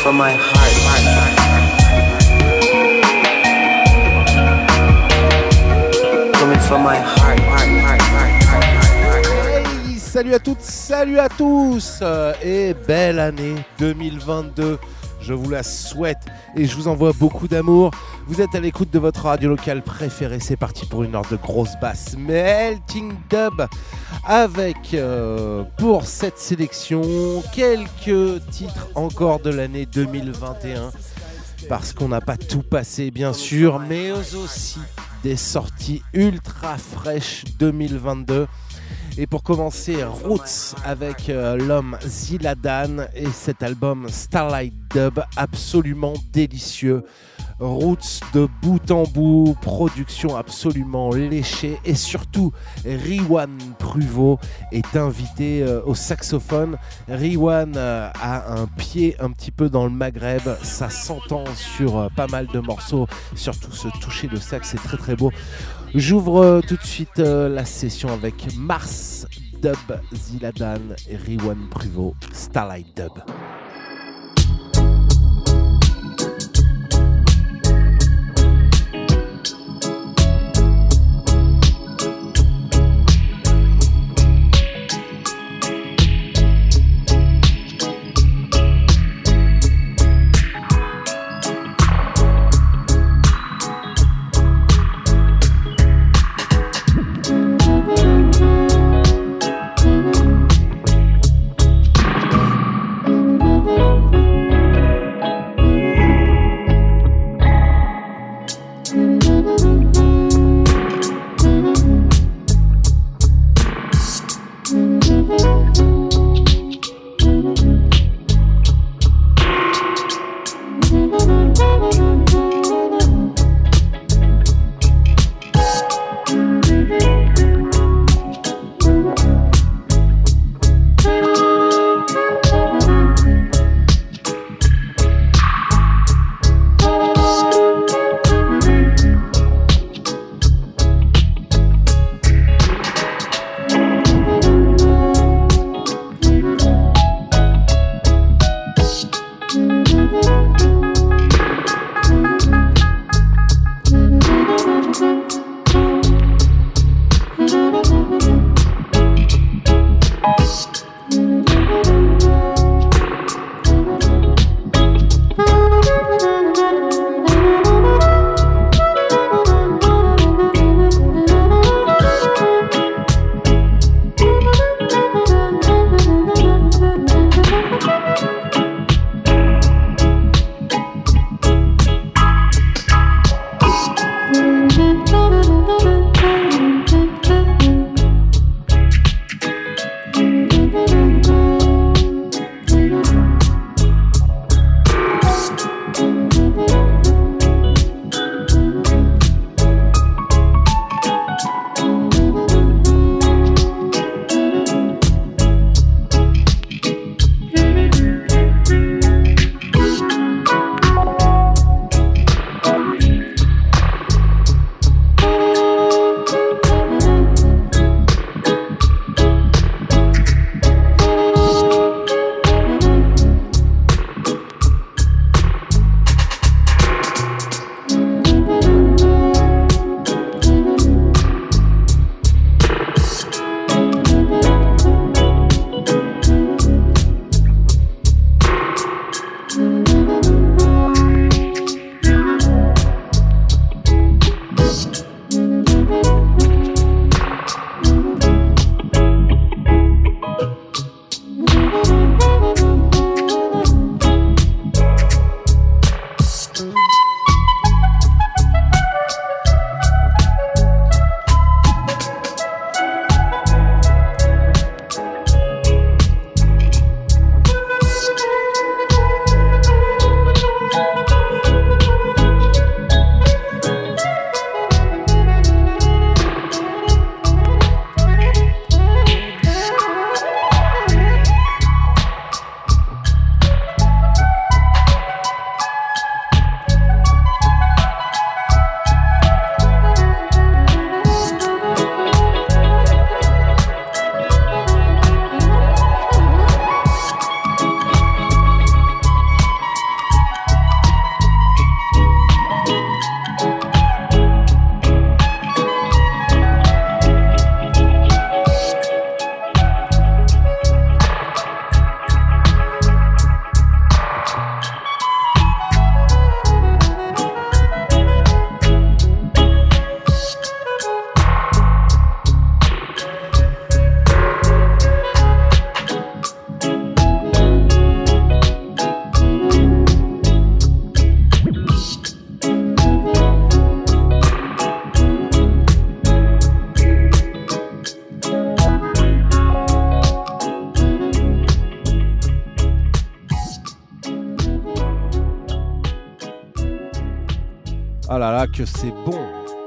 from my heart. Coming from my heart. Hey, salut à toutes, salut à tous et belle année 2022. Je vous la souhaite et je vous envoie beaucoup d'amour. Vous êtes à l'écoute de votre radio locale préférée. C'est parti pour une heure de grosse basse melting dub avec pour cette sélection quelques titres encore de l'année 2021 parce qu'on n'a pas tout passé bien sûr, mais aussi des sorties ultra fraîches 2022. Et pour commencer, Roots avec l'homme Ziladan et cet album Starlight Dub absolument délicieux. Roots de bout en bout, production absolument léchée et surtout Riwan Pruvot est invité au saxophone. Riwan a un pied un petit peu dans le Maghreb, ça s'entend sur pas mal de morceaux, surtout ce toucher de sax, c'est très très beau. J'ouvre tout de suite la session avec Mars Dub, Ziladan et Riwan Pruvot, Starlight Dub. Ah là là, que c'est bon.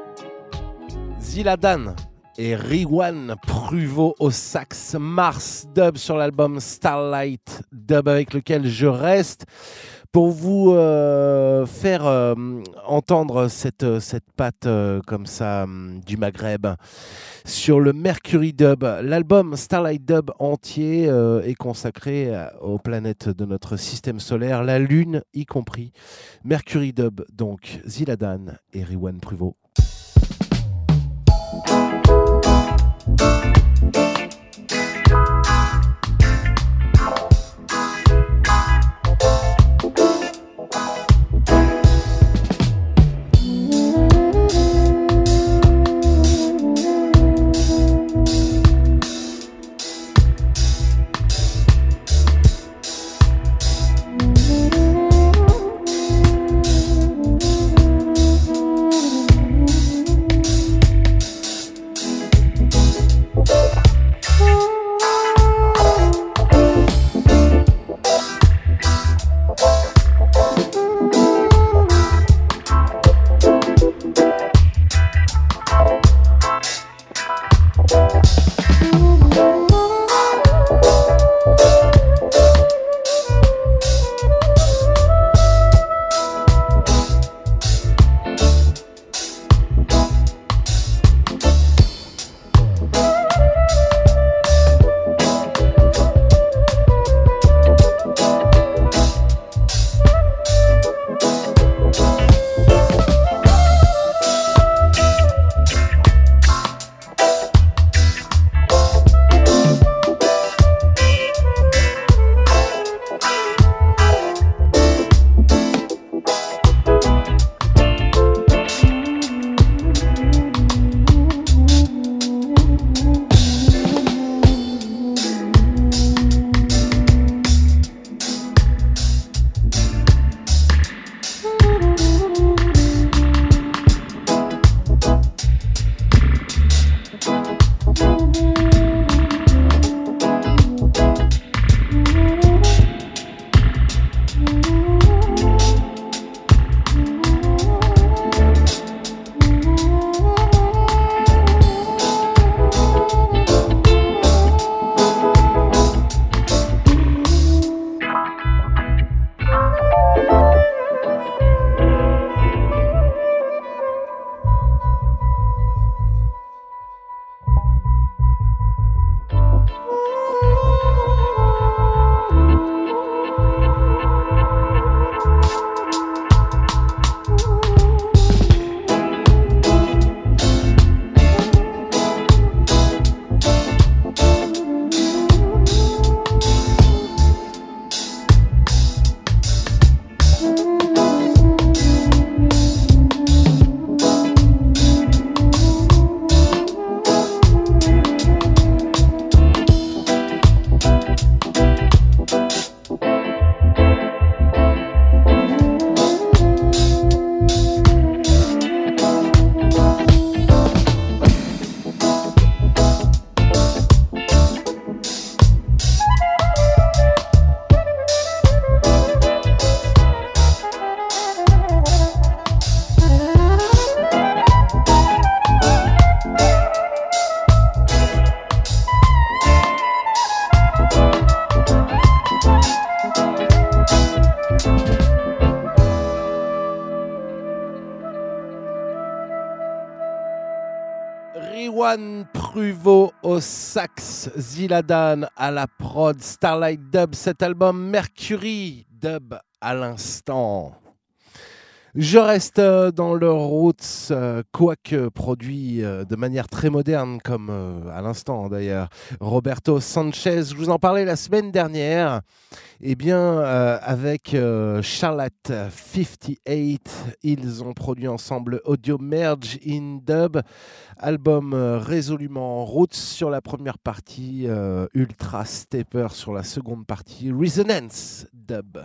Ziladan et Riwan Pruvot au sax, Mars Dub sur l'album Starlight Dub, avec lequel je reste pour vous faire entendre cette patte comme ça du Maghreb sur le Mercury Dub. L'album Starlight Dub entier est consacré aux planètes de notre système solaire, la Lune y compris. Mercury Dub, donc Ziladan et Riwan Pruvot. Riwan Pruvot au sax, Ziladan à la prod, Starlight Dub, cet album Mercury Dub à l'instant. Je reste dans le roots, quoique produit de manière très moderne, comme à l'instant d'ailleurs. Roberto Sanchez, je vous en parlais la semaine dernière. Eh bien, avec Charlotte 58, ils ont produit ensemble Audio Merge in Dub, album résolument roots sur la première partie, Ultra Stepper sur la seconde partie, Resonance Dub.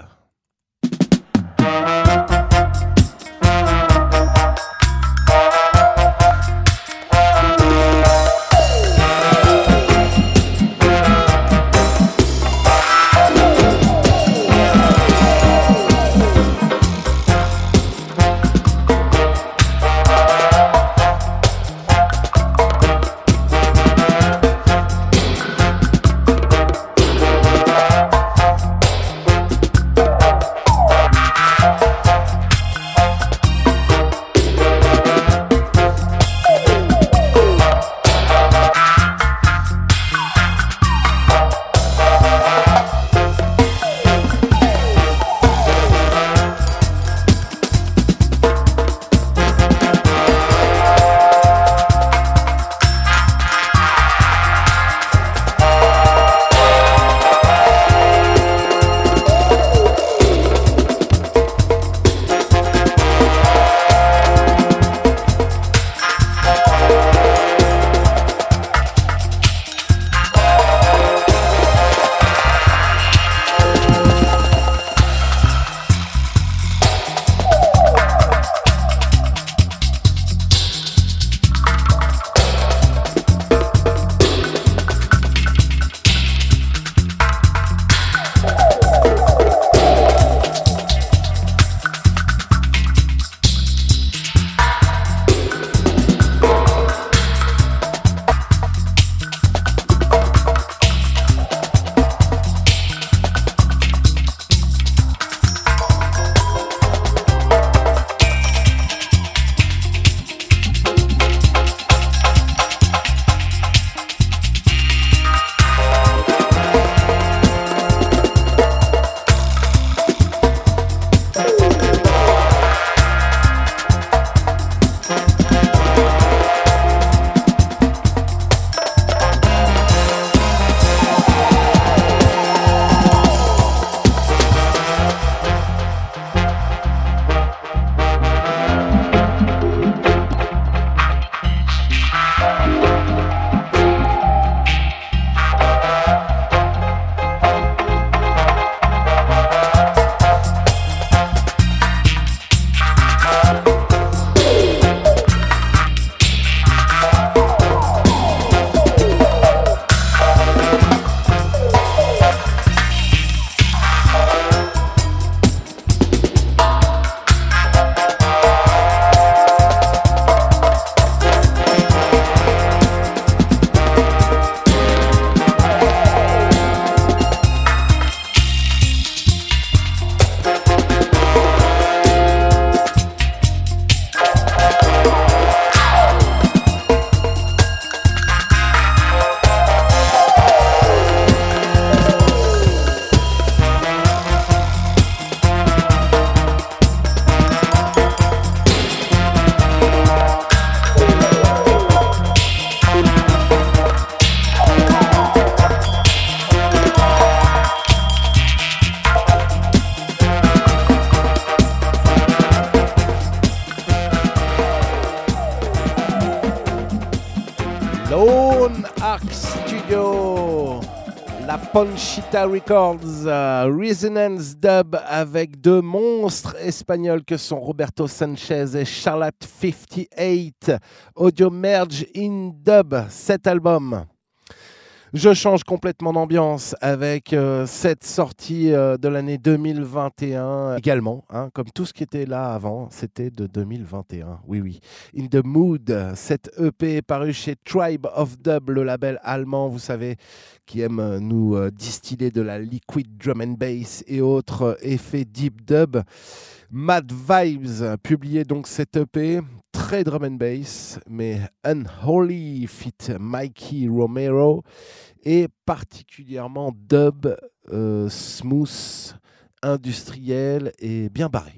Stone Arc Studio, la Ponchita Records, Resonance Dub avec deux monstres espagnols que sont Roberto Sanchez et Charlotte 58, Audio Merge in Dub, cet album. Je change complètement d'ambiance avec cette sortie de l'année 2021 également, hein, comme tout ce qui était là avant, c'était de 2021. Oui. In the Mood, cette EP est parue chez Tribe of Dub, le label allemand, vous savez, qui aime nous distiller de la liquid drum and bass et autres effets deep dub. Mad Vibes publiait donc cette EP, très drum and bass, mais Unholy fit Mikey Romero, et particulièrement dub, smooth, industriel et bien barré.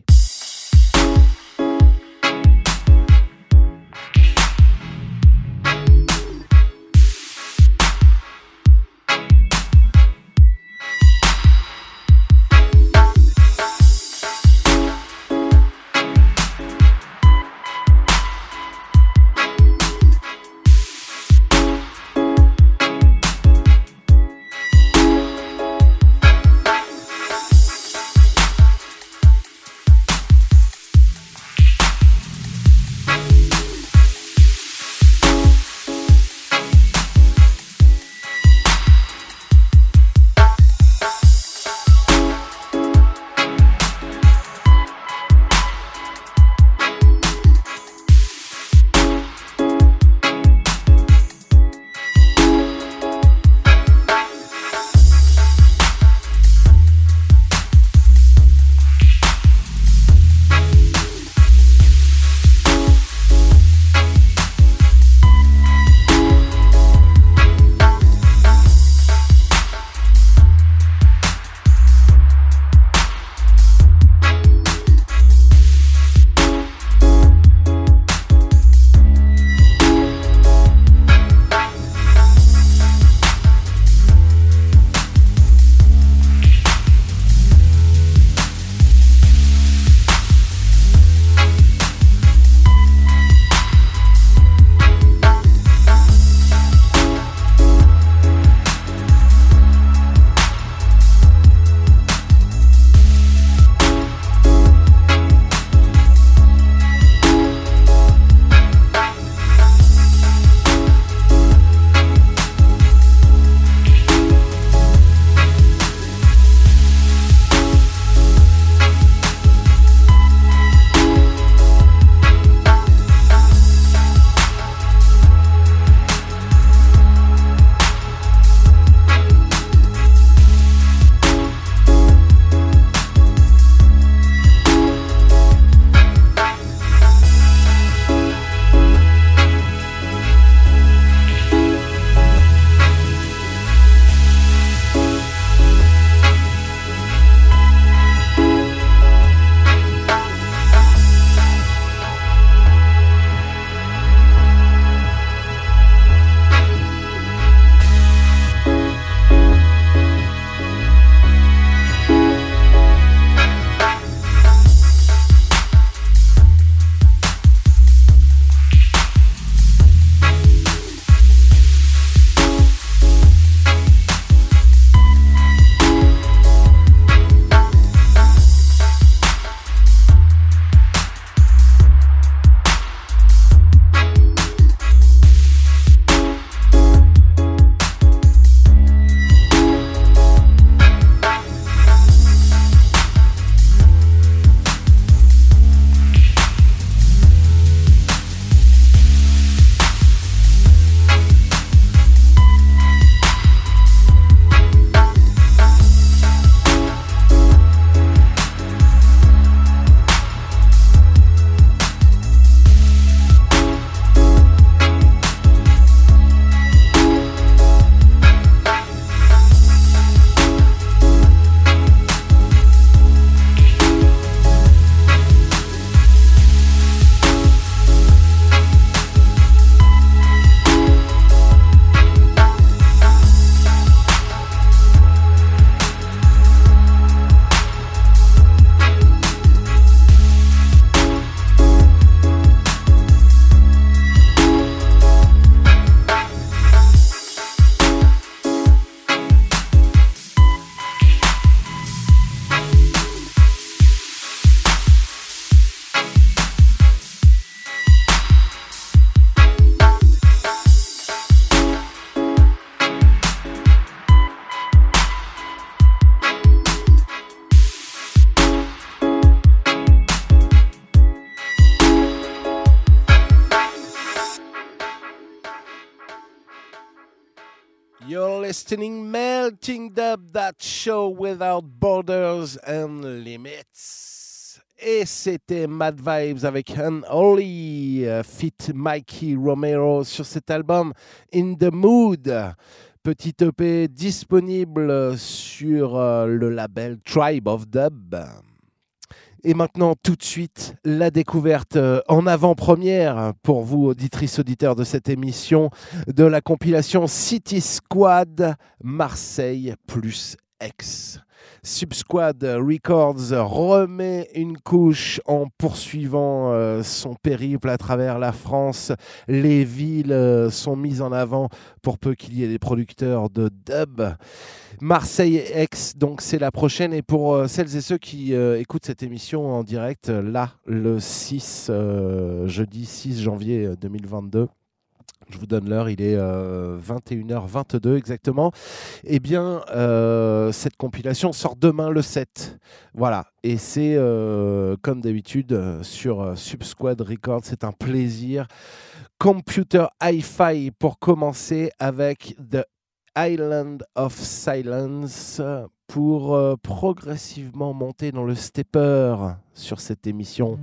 You're listening Melting Dub, that show without borders and limits. Et c'était Mad Vibes avec Unholy, feat Mikey Romero sur cet album In The Mood. Petit EP disponible sur le label Tribe of Dub. Et maintenant, tout de suite, la découverte en avant-première pour vous, auditrices, auditeurs de cette émission, de la compilation City Squad Marseille plus X. Subsquad Records remet une couche en poursuivant son périple à travers la France. Les villes sont mises en avant pour peu qu'il y ait des producteurs de dub. Marseille X, donc c'est la prochaine. Et pour celles et ceux qui écoutent cette émission en direct, là, le jeudi 6 janvier 2022, je vous donne l'heure, il est 21h22 exactement. Eh bien, cette compilation sort demain le 7. Voilà, et c'est comme d'habitude sur Subsquad Records, c'est un plaisir. Computer Hi-Fi pour commencer avec The Island of Silence pour progressivement monter dans le stepper sur cette émission.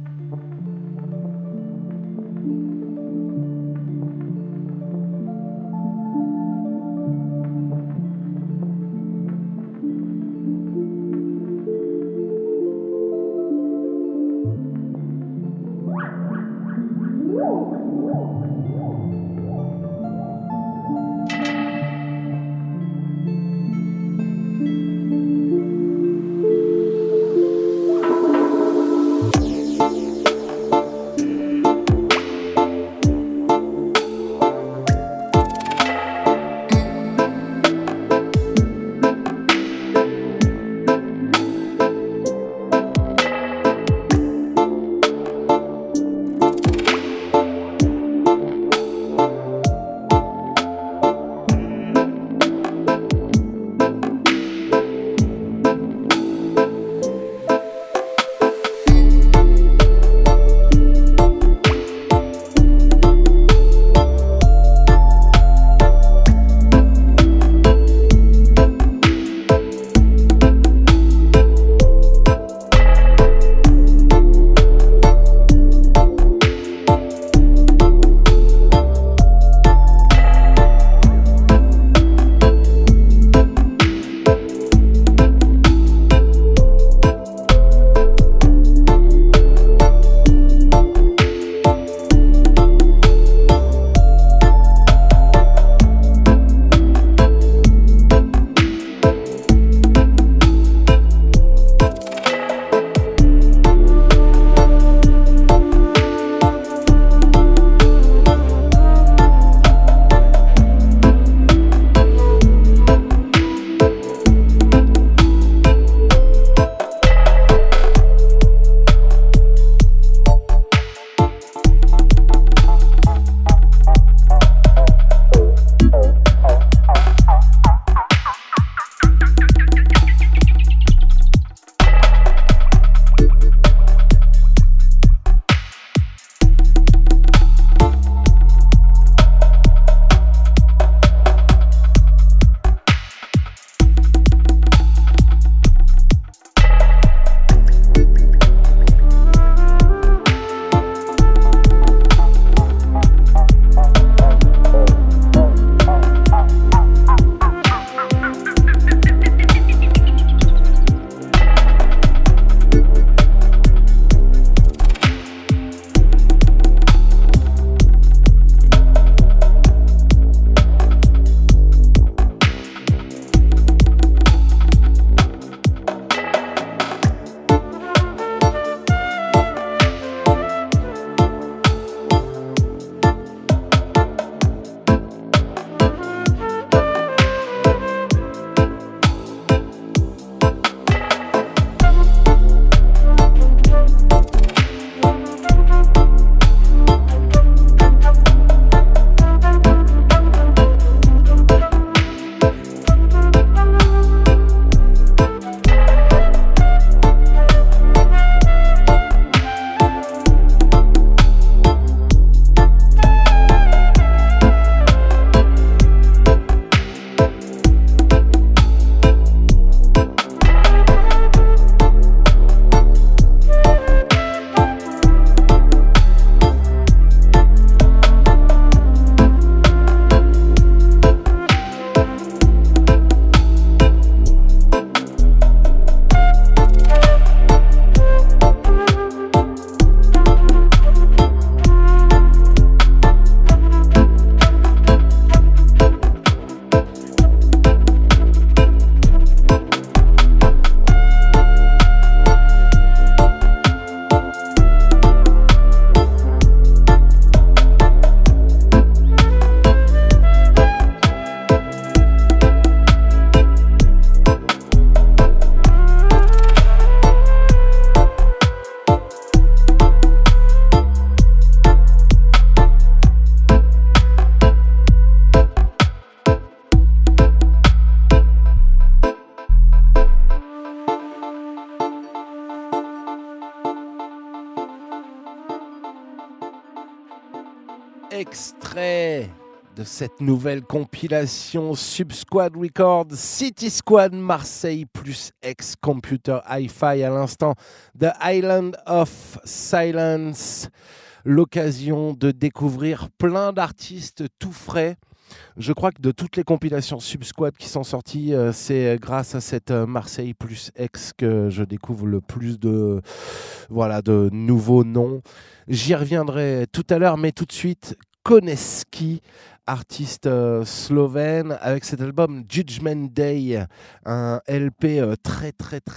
extrait de cette nouvelle compilation Subsquad Records, City Squad Marseille plus ex-Computer Hi-Fi à l'instant, The Island of Silence. L'occasion de découvrir plein d'artistes tout frais. Je crois que de toutes les compilations Subsquad qui sont sorties, c'est grâce à cette Marseille plus ex que je découvre le plus de nouveaux noms. J'y reviendrai tout à l'heure, mais tout de suite, Koneski, artiste slovène, avec cet album Judgment Day, un LP très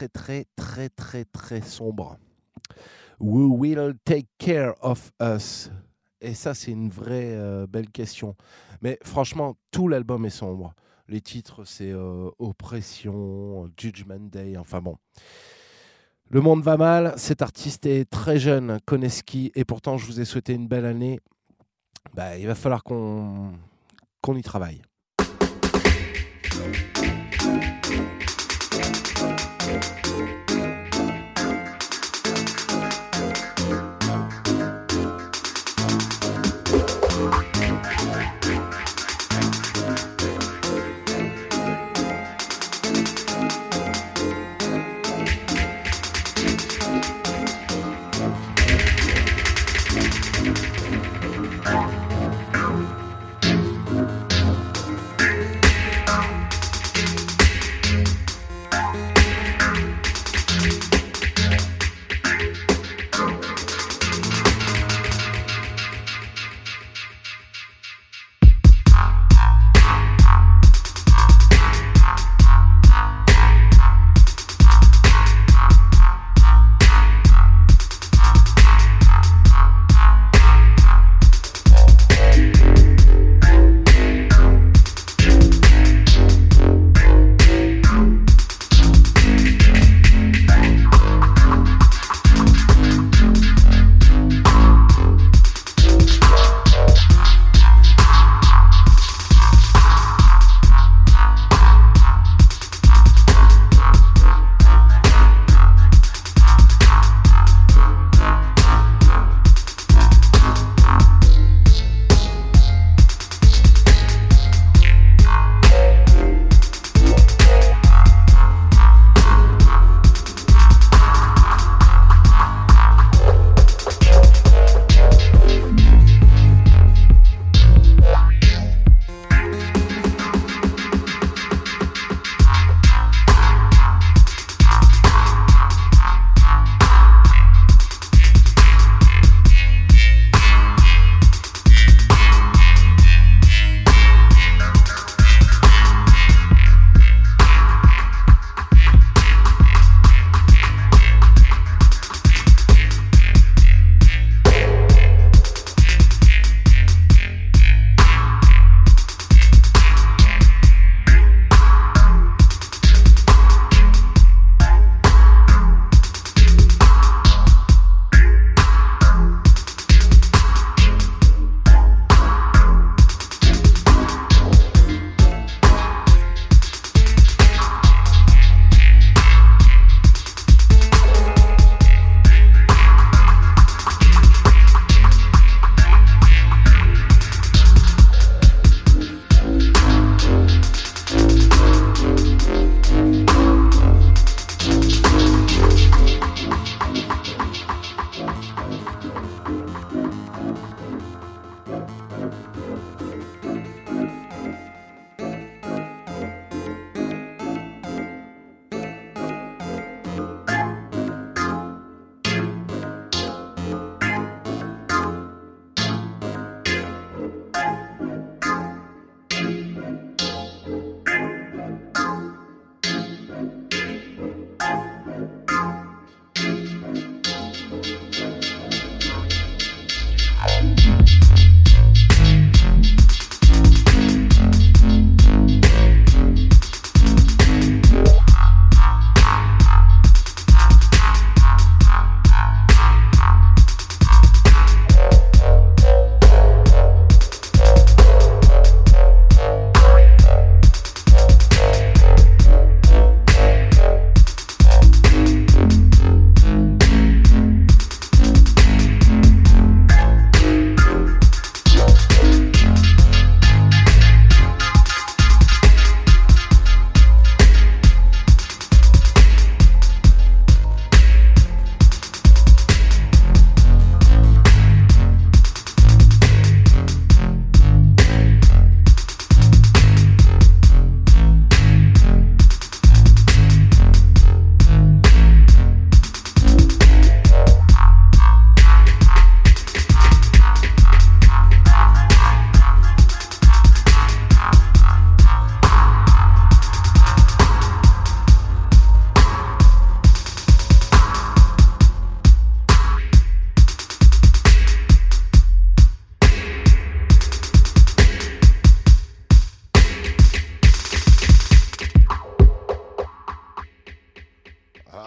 sombre. Who will take care of us? Et ça, c'est une vraie belle question. Mais franchement, tout l'album est sombre. Les titres, c'est Oppression, Judgment Day, enfin bon. Le monde va mal, cet artiste est très jeune, Koneski, et pourtant je vous ai souhaité une belle année. Il va falloir qu'on y travaille.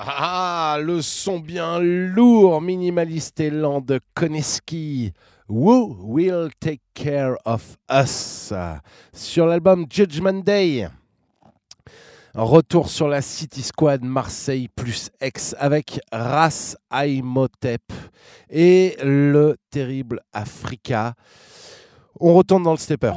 Ah, le son bien lourd, minimaliste et lent de Koneski. Who Will Take Care of Us sur l'album Judgment Day. Retour sur la City Squad Marseille plus Aix avec Ras Imhotep et le terrible Africa. On retourne dans le stepper.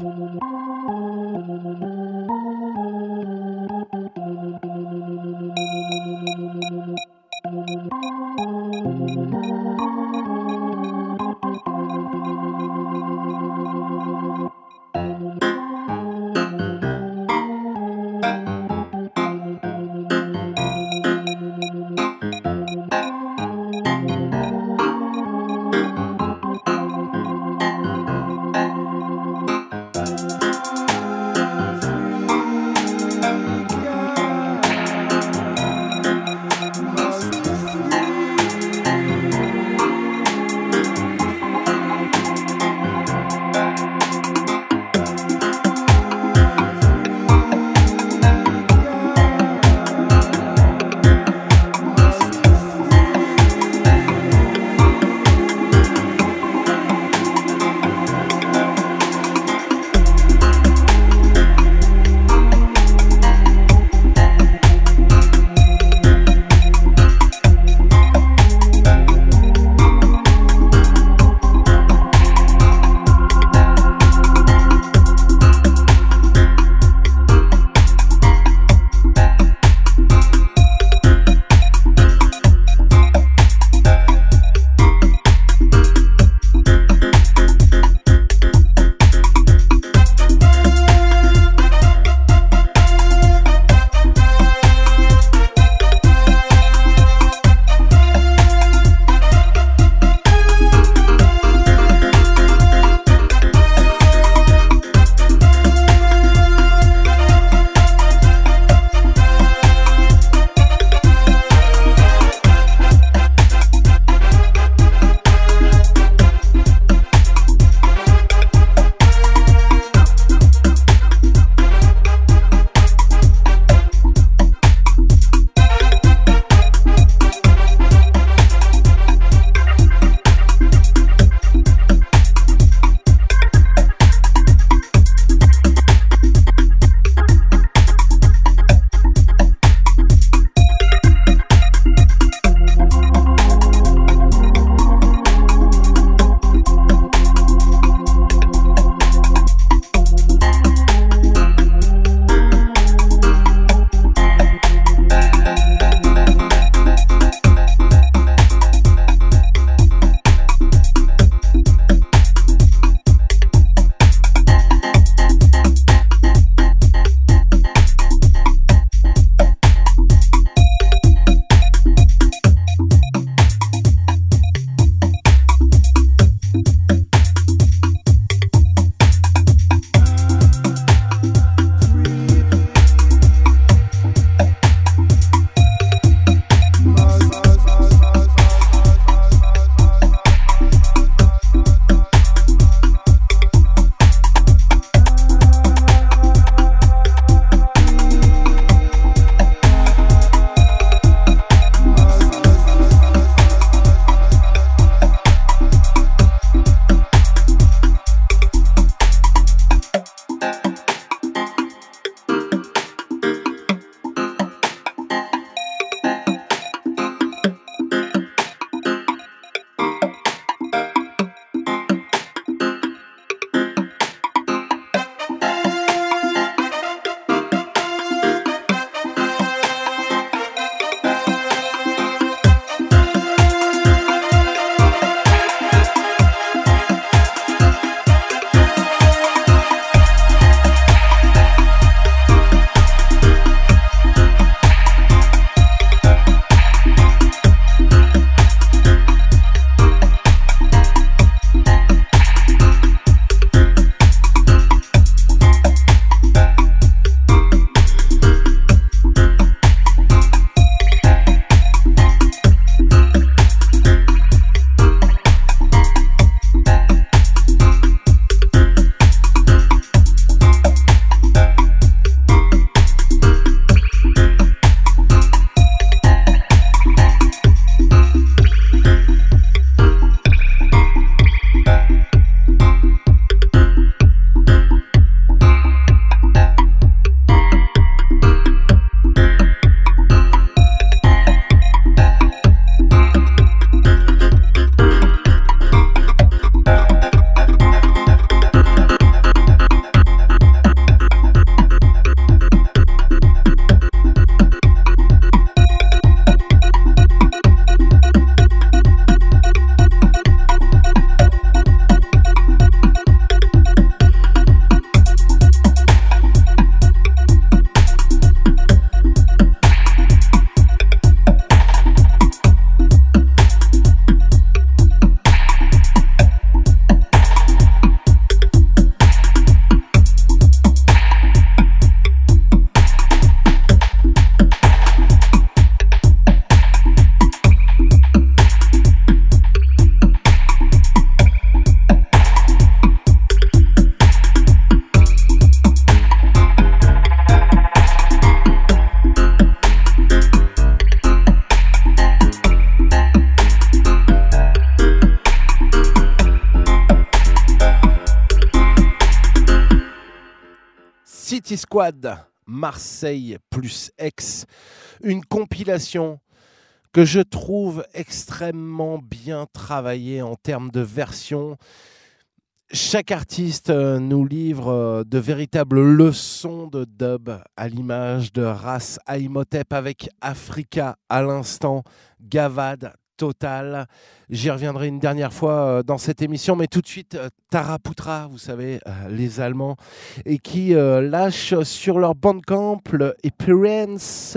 Squad, Marseille plus Aix, une compilation que je trouve extrêmement bien travaillée en termes de version. Chaque artiste nous livre de véritables leçons de dub à l'image de Ras Imhotep avec Africa à l'instant, Gavad total. J'y reviendrai une dernière fois dans cette émission, mais tout de suite Taraputra, vous savez, les Allemands, et qui lâchent sur leur Bandcamp le Appearance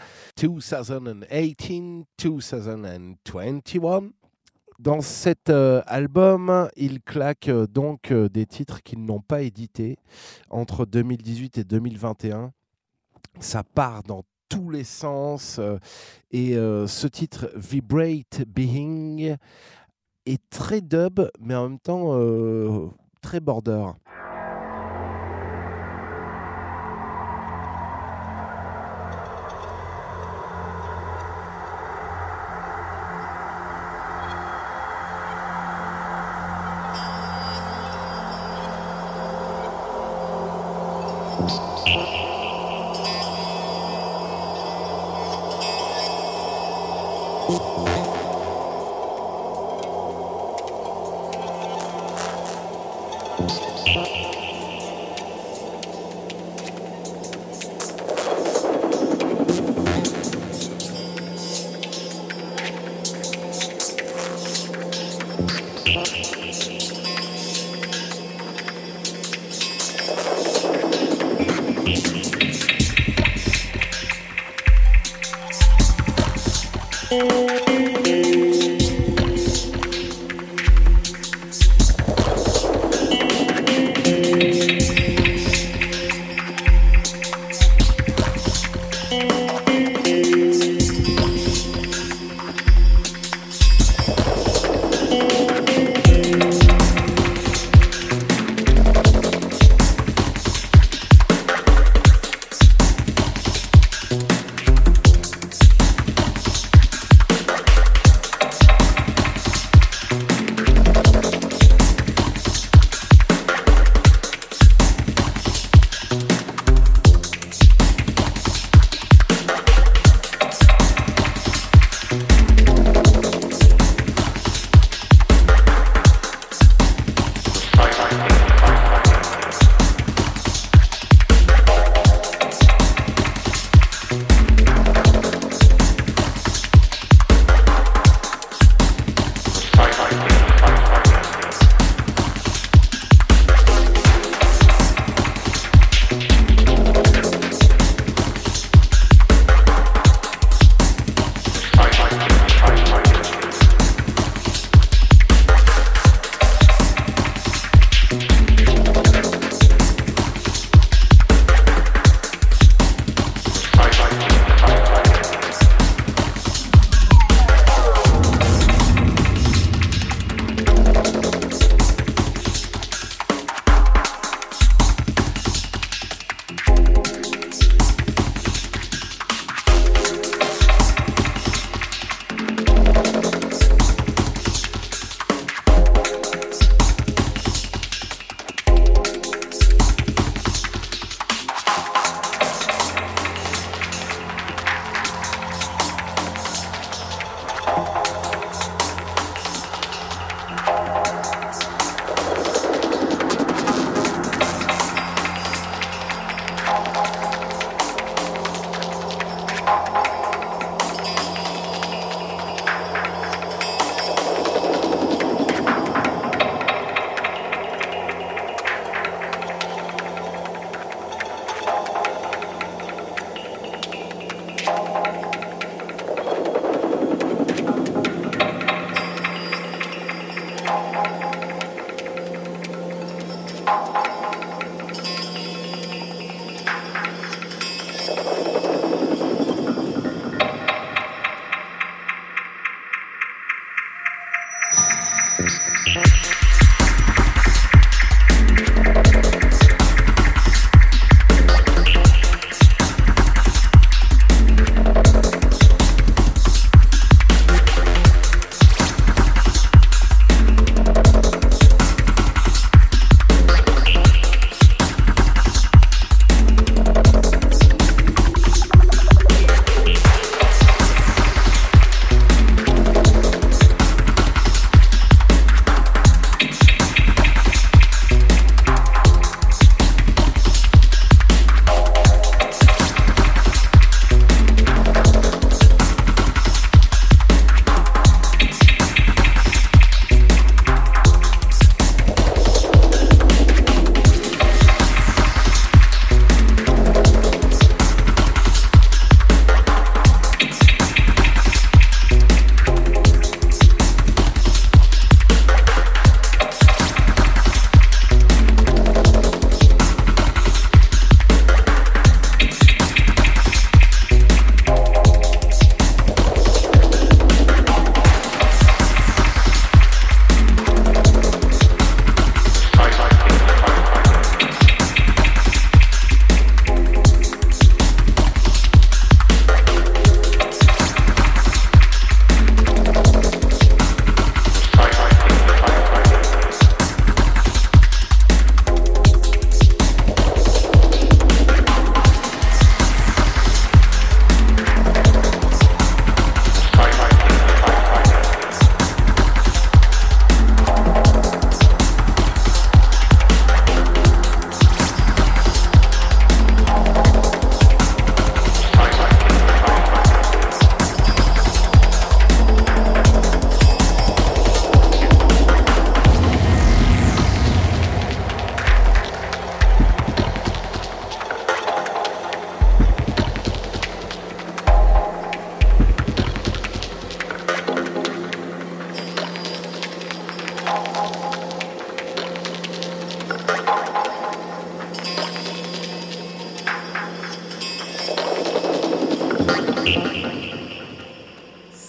2018-2021. Dans cet album, ils claquent donc des titres qu'ils n'ont pas édités entre 2018 et 2021. Ça part dans tous les sens et ce titre Vibrate Being est très dub mais en même temps très border.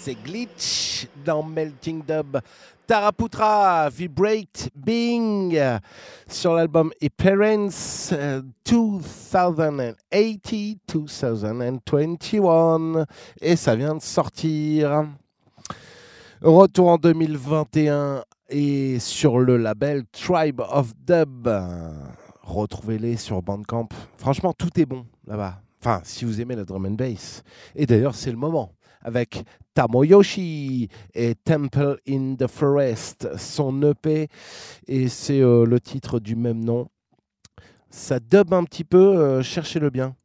c'est Glitch dans Melting Dub. Taraputra, Vibrate, Bing sur l'album Appearance 2080-2021 et ça vient de sortir. Retour en 2021 et sur le label Tribe of Dub. Retrouvez-les sur Bandcamp. Franchement, tout est bon là-bas. Enfin, si vous aimez la drum and bass. Et d'ailleurs, c'est le moment. Avec Tamoyoshi et Temple in the Forest, son EP. Et c'est le titre du même nom. Ça dub un petit peu, cherchez-le bien.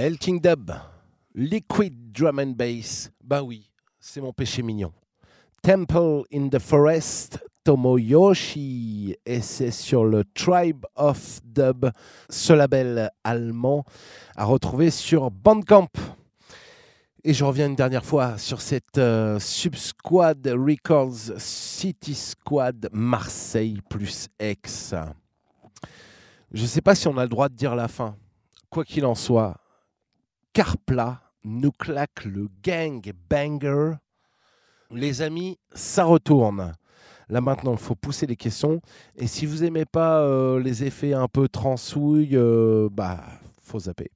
Melting Dub, Liquid Drum and Bass, bah oui, c'est mon péché mignon. Temple in the Forest, Tomoyoshi, et c'est sur le Tribe of Dub, ce label allemand à retrouver sur Bandcamp. Et je reviens une dernière fois sur cette Subsquad Records City Squad Marseille plus Aix. Je ne sais pas si on a le droit de dire la fin. Quoi qu'il en soit, Carpla nous claque le gang banger. Les amis, ça retourne. Là maintenant, il faut pousser les caissons. Et si vous n'aimez pas les effets un peu transouilles, faut zapper.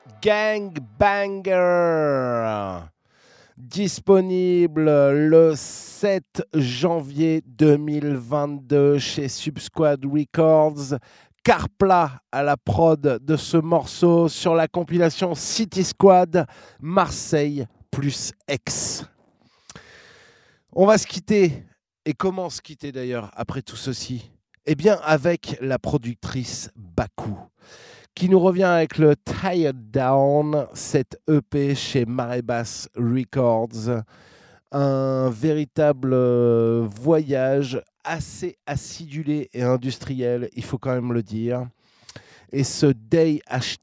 Gang Banger, disponible le 7 janvier 2022 chez Subsquad Records. Carpla à la prod de ce morceau sur la compilation City Squad Marseille plus Aix. On va se quitter, et comment se quitter d'ailleurs après tout ceci? Eh bien avec la productrice Baku, qui nous revient avec le Tired Down, cette EP chez Marée Basse Records. Un véritable voyage assez acidulé et industriel, il faut quand même le dire. Et ce Day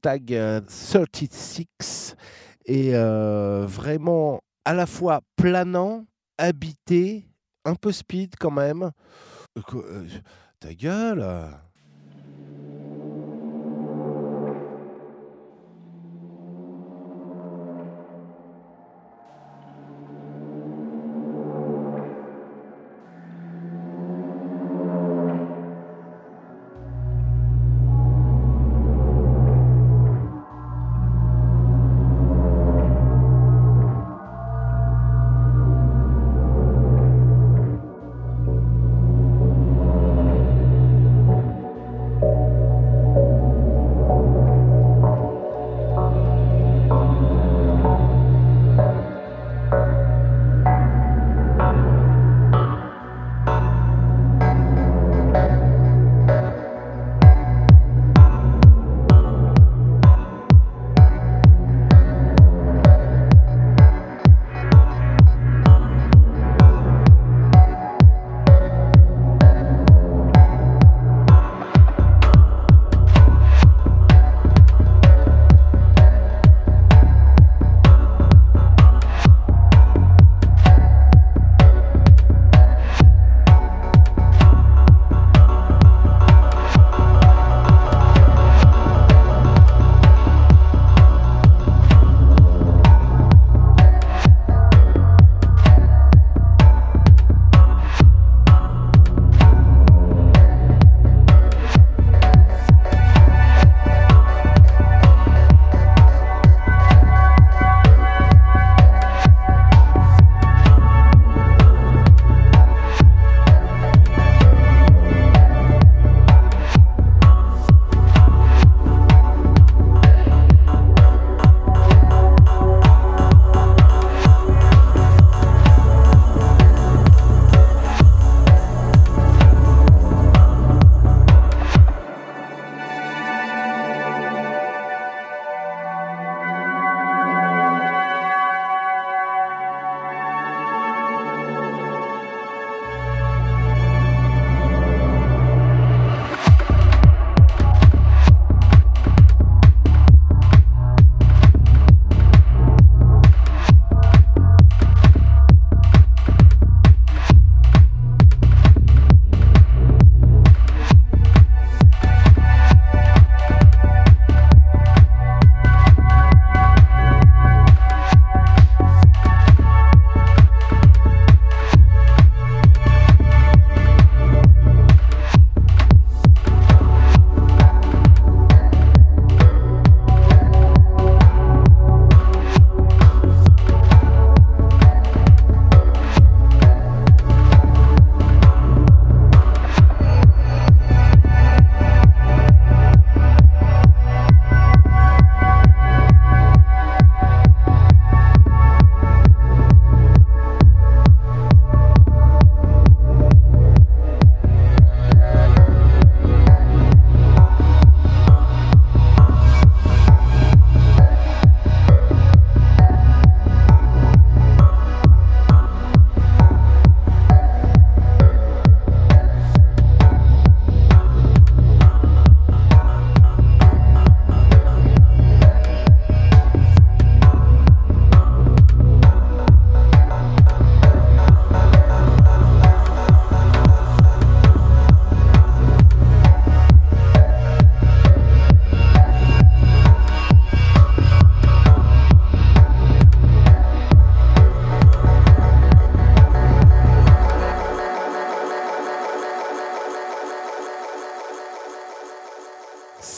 #36 est vraiment à la fois planant, habité, un peu speed quand même. Ta gueule!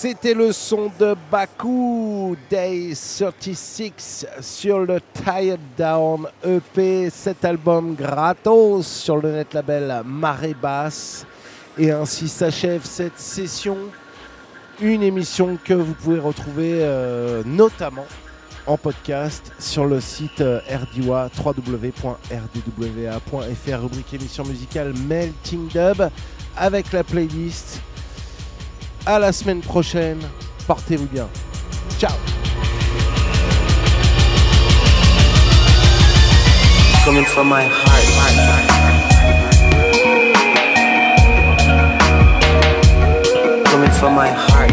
C'était le son de Baku, Day 36 sur le Tired Down EP, cet album gratos sur le net label Marée Basse. Et ainsi s'achève cette session, une émission que vous pouvez retrouver notamment en podcast sur le site RDWA, www.rdwa.fr, rubrique émission musicale Melting Dub, avec la playlist. À la semaine prochaine, portez-vous bien. Ciao. Coming from my heart. Coming from my heart.